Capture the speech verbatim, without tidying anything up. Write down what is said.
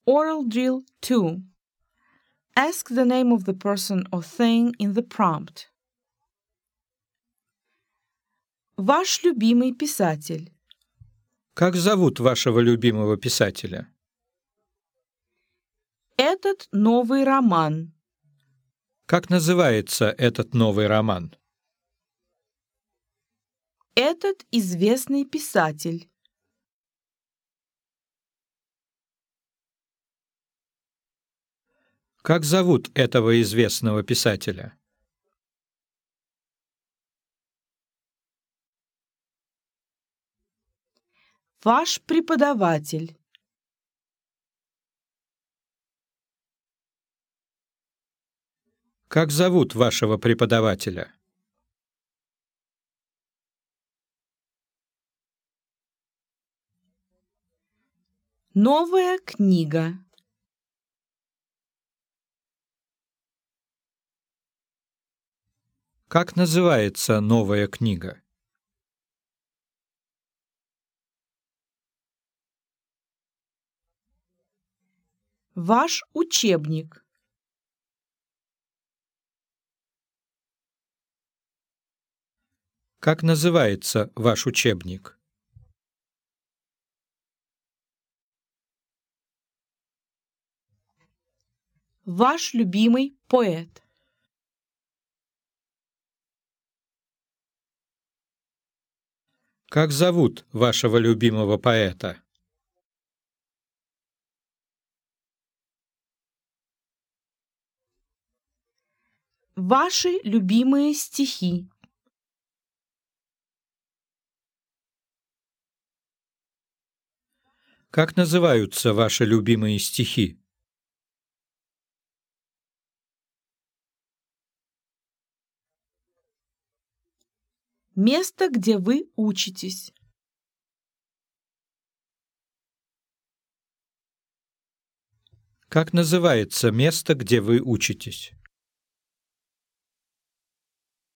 Oral drill two. Ask the name of the person or thing in the prompt. Ваш любимый писатель. Как зовут вашего любимого писателя? Этот новый роман. Как называется этот новый роман? Этот известный писатель. Как зовут этого известного писателя? Ваш преподаватель. Как зовут вашего преподавателя? Новая книга. Как называется новая книга? Ваш учебник. Как называется ваш учебник? Ваш любимый поэт. Как зовут вашего любимого поэта? Ваши любимые стихи. Как называются ваши любимые стихи? Место, где вы учитесь. Как называется место, где вы учитесь?